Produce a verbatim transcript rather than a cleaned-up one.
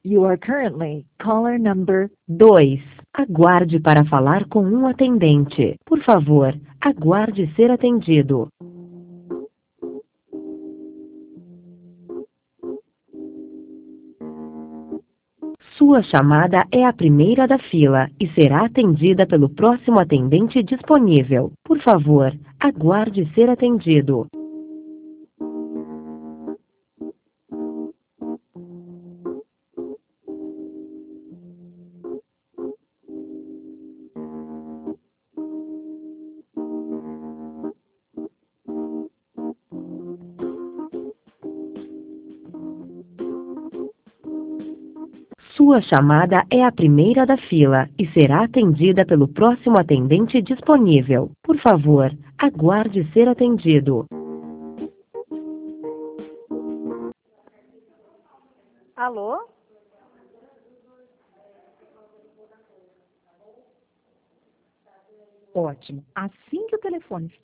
You are currently caller number. dois. Aguarde para falar com um atendente. Por favor, aguarde ser atendido. Sua chamada é a primeira da fila e será atendida pelo próximo atendente disponível. Por favor, aguarde ser atendido. Sua chamada é a primeira da fila e será atendida pelo próximo atendente disponível. Por favor, aguarde ser atendido. Alô? Ótimo. Assim que o telefone